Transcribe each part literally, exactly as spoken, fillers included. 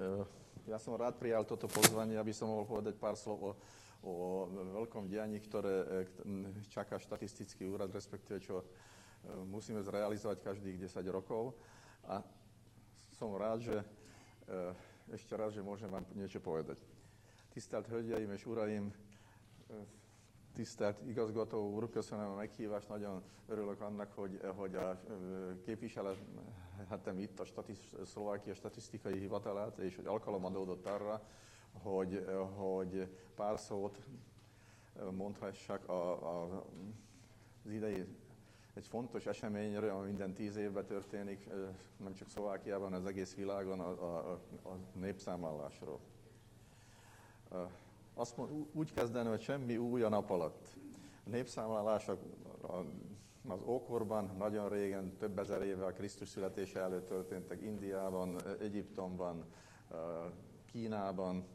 Ja som rád prijal toto pozvanie, aby som mohol povedať pár slov o, o veľkom dianí, ktoré čaká štatistický úrad, respektíve čo musíme zrealizovať každých desať rokov. A som rád, hogy ešte raz, že môžem vám niečo povedať. Tisztelt Hölgyeim és Uraim, tisztelt igazgató úr, köszönöm a meghívást, nagyon örülök annak, hogy, hogy a képviselhetem itt a statisz, Szlovákia statisztikai hivatalát, és hogy alkalom adódott arra, hogy, hogy pár szót mondhassak a, a, az idei egy fontos eseményről, ami minden tíz évben történik, nem csak Szlovákiában, az egész világon, a, a, a népszámlálásról. Azt mond, úgy kezdeni, hogy semmi új a nap alatt. A népszámlálás az ókorban, nagyon régen, több ezer éve a Krisztus születése előtt történtek Indiában, Egyiptomban, Kínában,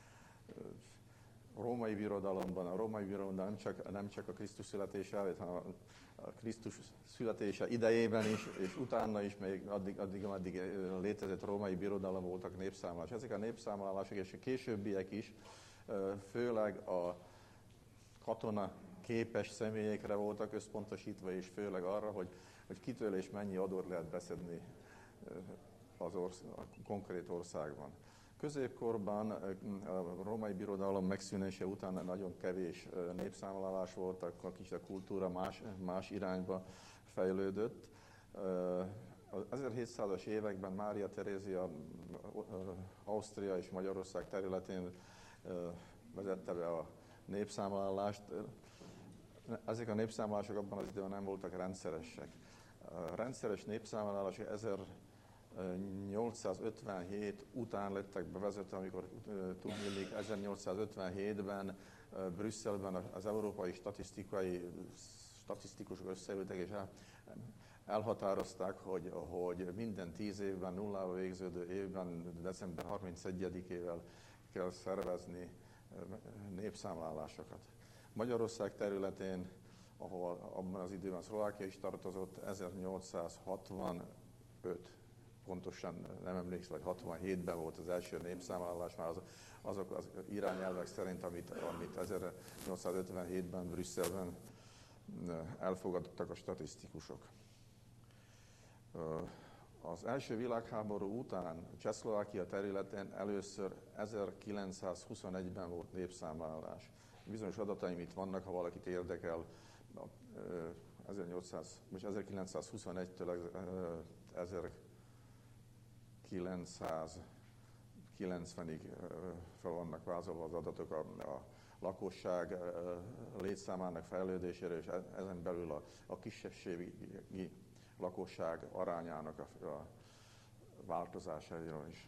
a római birodalomban. A római birodalomban nem csak, nem csak a Krisztus születése előtt, hanem a Krisztus születése idejében is, és utána is, még addig, addig, addig létezett római birodalom voltak népszámlálás. Ezek a népszámlálások és a későbbiek is főleg a katona képes személyekre voltak összpontosítva, és főleg arra, hogy, hogy kitől és mennyi adót lehet beszedni az orsz, a konkrét országban. Középkorban a római birodalom megszűnése után nagyon kevés népszámlálás volt, akkor kicsit a kultúra más, más irányba fejlődött. Az ezerhétszázas években Mária Terézia Ausztria és Magyarország területén vezette be a népszámlálást. Ezek a népszámlálások abban az időben nem voltak rendszeresek. A rendszeres népszámlálások ezernyolcszázötvenhét után lettek bevezetve, amikor tudniillik ezernyolcszázötvenhétben Brüsszelben az európai statisztikai statisztikusok összeültek, és elhatározták, hogy, hogy minden tíz évben, nullával végződő évben, december harmincegyedikével kell szervezni népszámlálásokat. Magyarország területén, ahol abban az időben Szlovákia is tartozott, ezernyolcszázhatvanöt, pontosan nem emlékszem, vagy hatvanhétben volt az első népszámlálás, már az, azok az irányelvek szerint, amit, amit ezernyolcszázötvenhétben Brüsszelben elfogadtak a statisztikusok. Az első világháború után Csehszlovákia területén először ezerkilencszázhuszonegyben volt népszámlálás. Bizonyos adataim itt vannak, ha valakit érdekel, ezernyolcszáz, most ezerkilencszázhuszonegytől ezerkilencszázkilencvenig fel vannak vázolva az adatok a, a lakosság létszámának fejlődésére, és ezen belül a, a kisebbségi lakosság arányának a, a változásairól is.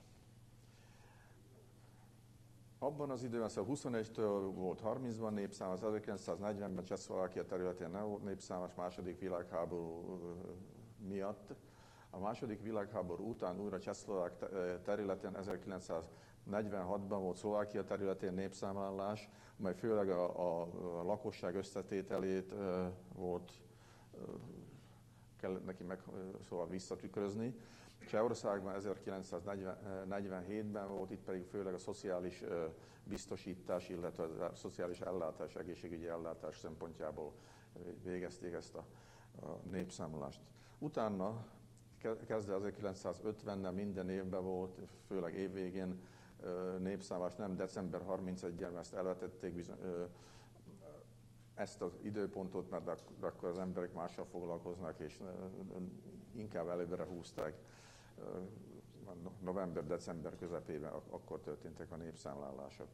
Abban az időben, szóval huszonegytől volt harmincban népszámlás, ezerkilencszáznegyvenben Csehszlovákia területén nem volt népszámlás második világháború miatt. A második világháború után újra Csehszlovák területen ezerkilencszáznegyvenhatban volt Szlovákia területén népszámlálás, mely főleg a, a lakosság összetételét uh, volt, uh, kellett neki meg szóval visszatükrözni. Csehországban ezerkilencszáznegyvenhétben volt, itt pedig főleg a szociális uh, biztosítás, illetve a szociális ellátás, egészségügyi ellátás szempontjából végezték ezt a, a népszámlást. Utána kezdve ezerkilencszázötvennel minden évben volt, főleg évvégén népszámlás, nem december harmincegyedikével, mert ezt elvetették bizony, ezt az időpontot, mert akkor az emberek mással foglalkoznak, és inkább előbbre húzták. November-december közepében akkor történtek a népszámlálások.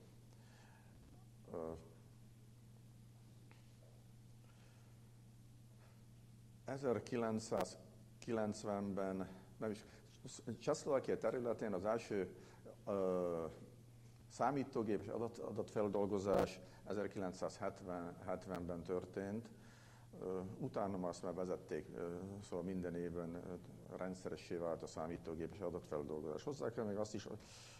ezerkilencszázkilencvenben, nem is, Csehszlovákia területén az első uh, számítógépes adat, adatfeldolgozás ezerkilencszázhetvenben történt, uh, utána azt már vezették, uh, szóval minden évben uh, rendszeressé vált a számítógépes adatfeldolgozás. Hozzá kell még azt is uh,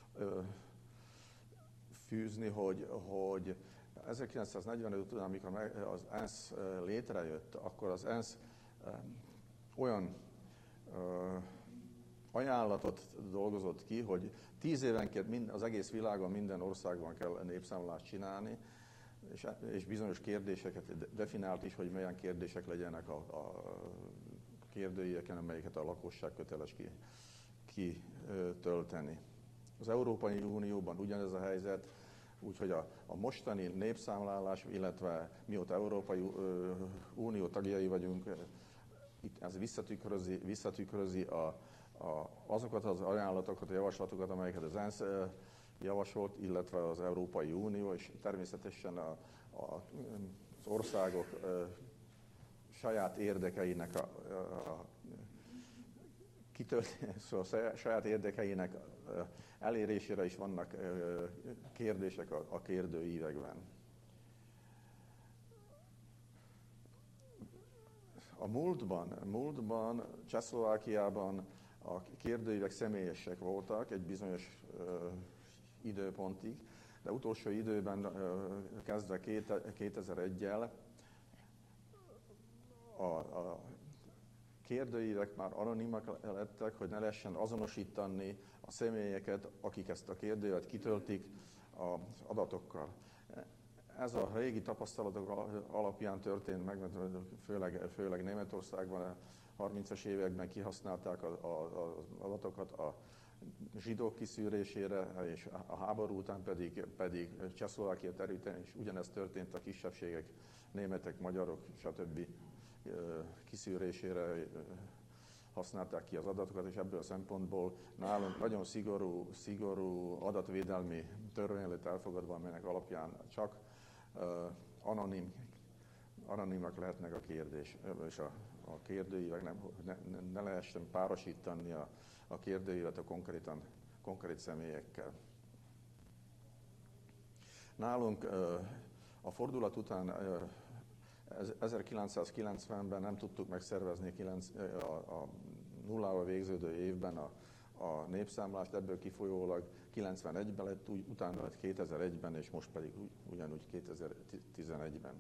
fűzni, hogy, hogy ezerkilencszáznegyvenöt után, amikor az ENSZ létrejött, akkor az ENSZ um, olyan uh, ajánlatot dolgozott ki, hogy tíz évenként az egész világon, minden országban kell népszámlálást csinálni, és, és bizonyos kérdéseket definiált is, hogy milyen kérdések legyenek a, a kérdőíveken, amelyeket a lakosság köteles kitölteni. Az Európai Unióban ugyanez a helyzet, úgyhogy a, a mostani népszámlálás, illetve mióta Európai Unió tagjai vagyunk, itt ez visszatükrözi, visszatükrözi a, a, azokat az ajánlatokat, a javaslatokat, amelyeket az ENSZ javasolt, illetve az Európai Unió, és természetesen a, a, az országok a, saját érdekeinek a, a, kitölt, szóval saját érdekeinek elérésére is vannak kérdések a, a kérdőívekben. A múltban, múltban Csehszlovákiában a kérdőívek személyesek voltak egy bizonyos ö, időpontig, de utolsó időben ö, kezdve kétezer-egyel a, a kérdőívek már anonimak lettek, hogy ne lehessen azonosítani a személyeket, akik ezt a kérdőívet kitöltik az adatokkal. Ez a régi tapasztalatok alapján történt meg, főleg, főleg Németországban a harmincas években kihasználták az adatokat a zsidók kiszűrésére, és a háború után pedig, pedig Csehszlovákia területén is ugyanezt történt, a kisebbségek, németek, magyarok, stb. Kiszűrésére használták ki az adatokat, és ebből a szempontból nálunk nagyon szigorú, szigorú adatvédelmi törvény lett elfogadva, amelynek alapján csak uh, anonim, anonimak lehetnek a kérdés, és a, a kérdőívek nem, ne, ne lehessen párosítani a, a kérdőívet a konkrétan, konkrét személyekkel. Nálunk uh, a fordulat után uh, ezerkilencszázkilencvenben nem tudtuk megszervezni a, a nullával végződő évben a, a népszámlást, ebből kifolyólag kilencvenegyben lett, úgy, utána lett kétezer-egyben, és most pedig ugyanúgy kétezer-tizenegyben.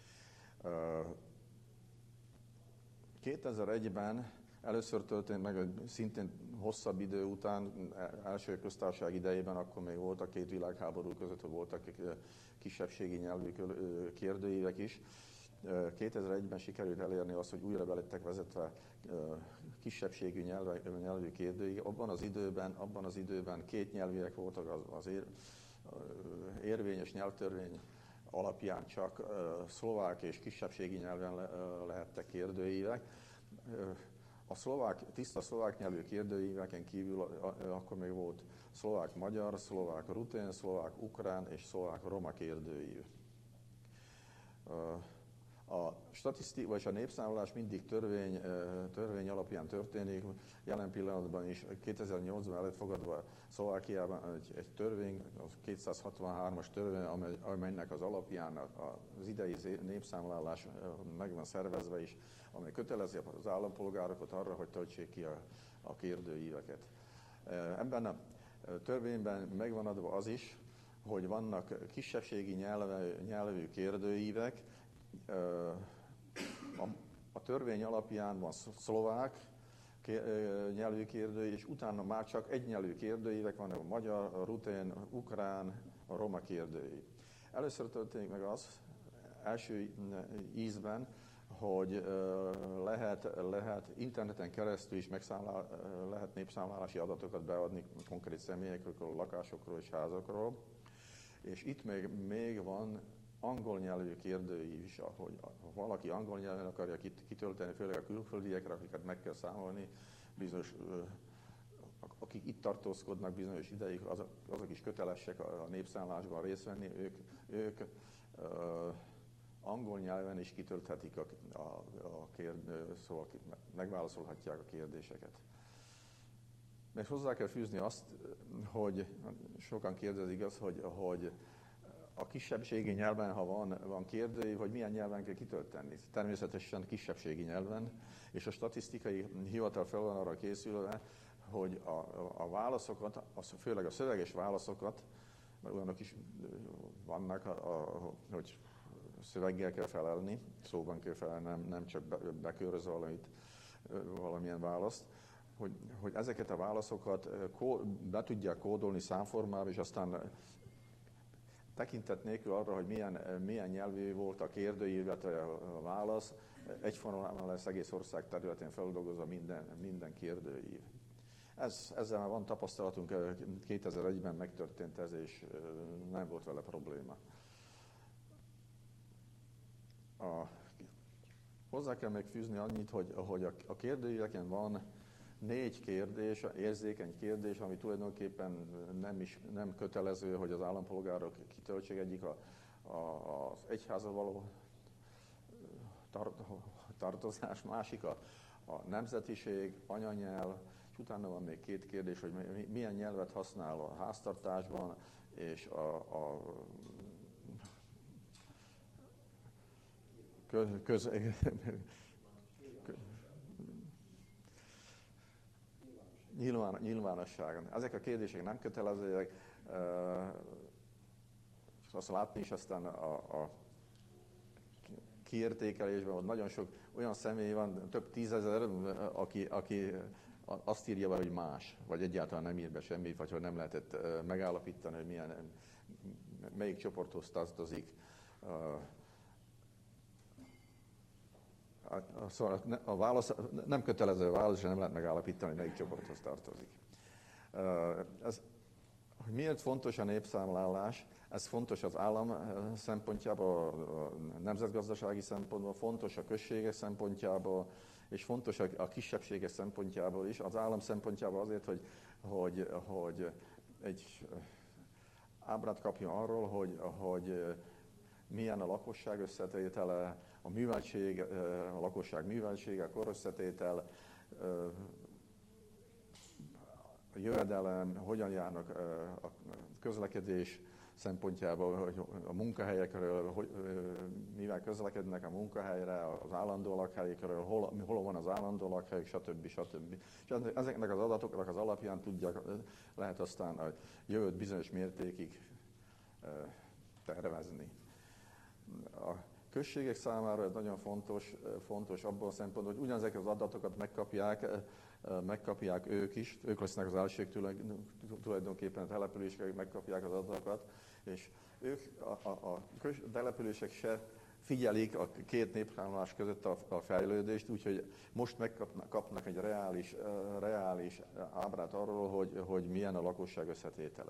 kétezer-egyben először történt meg, szintén hosszabb idő után, első köztársaság idejében, akkor még voltak két világháború között, hogy voltak kisebbségi nyelvű kérdőívek is. kétezer-egyben sikerült elérni azt, hogy újra be lettek vezetve kisebbségű nyelvű kérdőívek. Abban az időben, abban az időben két nyelvűek voltak, az, az ér, érvényes nyelvtörvény alapján csak szlovák és kisebbségi nyelven le, lehettek kérdőívek. A szlovák, tiszta szlovák nyelvű kérdőíveken kívül akkor még volt szlovák-magyar, szlovák-rutén, szlovák-ukrán és szlovák-roma kérdőív. A statisztika vagy a népszámlálás mindig törvény, törvény alapján történik. Jelen pillanatban is kétezer-nyolcban lett fogadva Szlovákiában egy, egy törvény, a kétszázhatvanhármas törvény, amely, amelynek az alapján az idei népszámlálás meg van szervezve is, amely kötelezi az állampolgárokat arra, hogy töltsék ki a, a kérdőíveket. Ebben a törvényben megvan adva az is, hogy vannak kisebbségi nyelvű, nyelvű kérdőívek. A törvény alapján van szlovák nyelvű kérdőív, és utána már csak egynyelvű kérdőívek vannak, a magyar, a rutén, a ukrán, a roma kérdőív. Először történik meg az első ízben, hogy lehet, lehet interneten keresztül is megszámlál, lehet népszámlálási adatokat beadni konkrét személyekről, lakásokról és házakról. És itt még, még van angol nyelvű kérdőív is, hogy ha valaki angol nyelven akarja kitölteni, főleg a külföldiekre, akiket meg kell számolni, bizonyos, akik itt tartózkodnak bizonyos ideig, azok, azok is kötelesek a népszámlásban részt venni, ők, ők uh, angol nyelven is kitölthetik a, a, a kérdő, szóval megválaszolhatják a kérdéseket. Még hozzá kell fűzni azt, hogy sokan kérdezik azt, hogy, hogy a kisebbségi nyelven, ha van, van kérdőív, hogy milyen nyelven kell kitölteni. Természetesen kisebbségi nyelven, és a statisztikai hivatal fel van arra készülve, hogy a, a, a válaszokat, az, főleg a szöveges válaszokat, mert olyanok is vannak, a, a, hogy szöveggel kell felelni, szóban kell felelni, nem, nem csak be, beköröz valamit, valamilyen választ. hogy, hogy ezeket a válaszokat be tudják kódolni számformába, és aztán tekintet nélkül arra, hogy milyen, milyen nyelvű volt a kérdő, illetve a válasz, egyformán lesz egész ország területén feldolgozva minden, minden kérdőív. Ez, ezzel már van tapasztalatunk, kétezer-egyben megtörtént ez, és nem volt vele probléma. A, hozzá kell még fűzni annyit, hogy, hogy a, a kérdőíveken van négy kérdés, érzékeny kérdés, ami tulajdonképpen nem, is, nem kötelező, hogy az állampolgárok kitöltsék. Egyik a, a, az egyházhoz való tar, tartozás, másik a, a nemzetiség, anyanyelv, és utána van még két kérdés, hogy milyen nyelvet használ a háztartásban, és a, a köz, köz, Nyilván, nyilvánosságon. Ezek a kérdések nem kötelezőek, és azt látni is aztán a, a kiértékelésben, hogy nagyon sok olyan személy van, több tízezer, aki, aki azt írja be, hogy más, vagy egyáltalán nem ír be semmit, vagy hogy nem lehetett megállapítani, hogy milyen, melyik csoporthoz tartozik. Szóval a válasz, nem kötelező a válasz, és nem lehet megállapítani, melyik csoporthoz tartozik. Ez, hogy miért fontos a népszámlálás? Ez fontos az állam szempontjából, a nemzetgazdasági szempontból, fontos a községek szempontjából, és fontos a kisebbségek szempontjából is. Az állam szempontjából azért, hogy, hogy, hogy egy ábrát kapjon arról, hogy, hogy milyen a lakosság összetétele, a műveltség, a lakosság műveltsége, a korösszetétel, a jövedelem, hogyan járnak a közlekedés szempontjából, hogy a munkahelyekről, hogy, mivel közlekednek a munkahelyre, az állandó lakhelyekről, hol, hol van az állandó lakhely, stb. stb. És ezeknek az adatoknak az alapján tudják, lehet aztán a jövőt bizonyos mértékig tervezni. A községek számára ez nagyon fontos, fontos abban a szempontból, hogy ugyanezeket az adatokat megkapják, megkapják ők is, ők lesznek az elsők tulajdonképpen a települések megkapják az adatokat, és ők, a, a, a települések se figyelik a két népszámlálás között a, a fejlődést, úgyhogy most megkapnak egy reális, reális ábrát arról, hogy, hogy milyen a lakosság összetétele.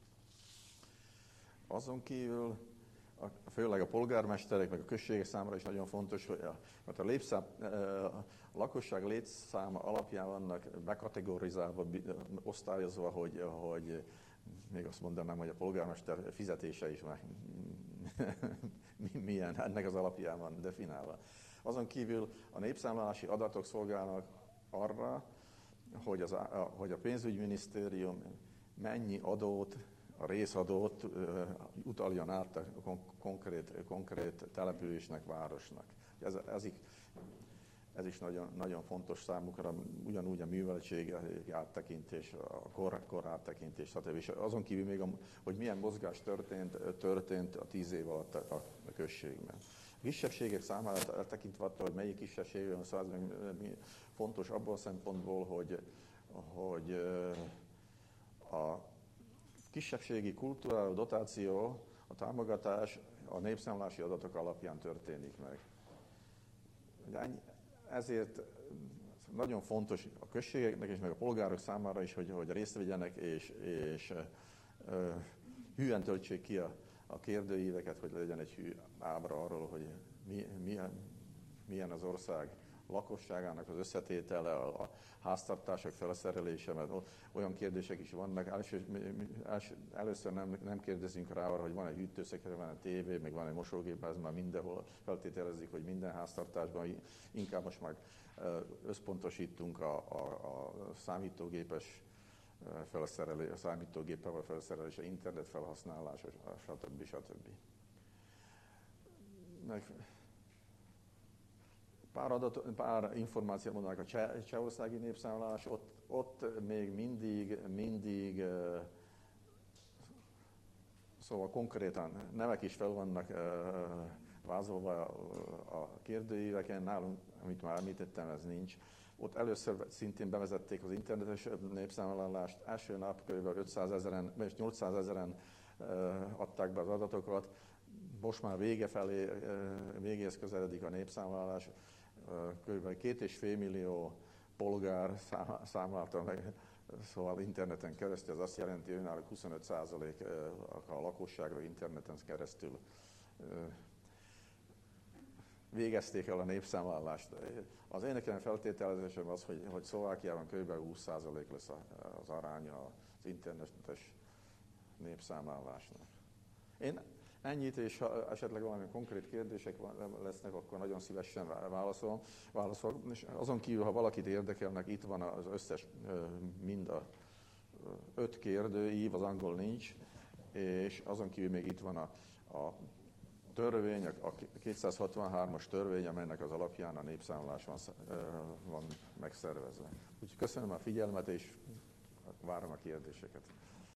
Azon kívül a, főleg a polgármesterek, meg a községek számára is nagyon fontos, hogy a, mert a, lépszám, a lakosság létszáma alapján vannak bekategorizálva, osztályozva, hogy, hogy még azt mondanám, hogy a polgármester fizetése is már milyen, ennek az alapján van definálva. Azon kívül a népszámlálási adatok szolgálnak arra, hogy, az, a, hogy a pénzügyminisztérium mennyi adót, a részadót uh, utaljon át a konkrét, konkrét településnek, városnak. Ez, ez, ez is nagyon, nagyon fontos számukra, ugyanúgy a műveltség áttekintés, a kor, kor áttekintés, stb. És azon kívül még, a, hogy milyen mozgás történt, történt a tíz év alatt a, a községben. A kisebbségek számára tekintve attól, hogy melyik kisebbségben van, szóval fontos abból a szempontból, hogy, hogy a kisebbségi kultúra, dotáció, a támogatás a népszámlási adatok alapján történik meg. Ezért nagyon fontos a községeknek és meg a polgárok számára is, hogy, hogy részt vegyenek és, és ö, hűen töltsék ki a, a kérdőíveket, hogy legyen egy hű ábra arról, hogy mi, milyen, milyen az ország lakosságának az összetétele, a, a háztartások felszerelése, mert olyan kérdések is vannak. Első, első, először nem, nem kérdezünk rá arra, hogy van egy hűtőszekrő, van egy tévé, meg van egy mosógép, ez már mindenhol feltételezik, hogy minden háztartásban, inkább most már összpontosítunk a, a, a számítógépes felszerelés, a számítógéppel felszerelés, a internet felhasználása, stb. stb. Meg, Pár, adat, pár információt mondanak a cseh, csehországi népszámlálás, ott, ott még mindig, mindig szóval konkrétan nevek is fel vannak vázolva a kérdőíveken, nálunk, amit már említettem, ez nincs. Ott először szintén bevezették az internetes népszámlálást. Első nap kb. ötszázezeren, és nyolcszázezeren adták be az adatokat. Most már vége felé, végéhez közeledik a népszámlálás. Kb. Két és fél millió polgár számlálta meg, szóval interneten keresztül, az azt jelenti, hogy náluk huszonöt százalék a lakosságra interneten keresztül végezték el a népszámlálást. Az én nekem feltételezésem az, hogy, hogy Szlovákiában kb. húsz százalék lesz az aránya az internetes népszámlálásnak. Én ennyit, és ha esetleg valami konkrét kérdések lesznek, akkor nagyon szívesen válaszolom. válaszolok. És azon kívül, ha valakit érdekelnek, itt van az összes, mind a öt kérdőív, az angol nincs, és azon kívül még itt van a, a törvény, a kétszázhatvanhármas törvény, amelynek az alapján a népszámlás van, van megszervezve. Úgyhogy köszönöm a figyelmet, és várom a kérdéseket.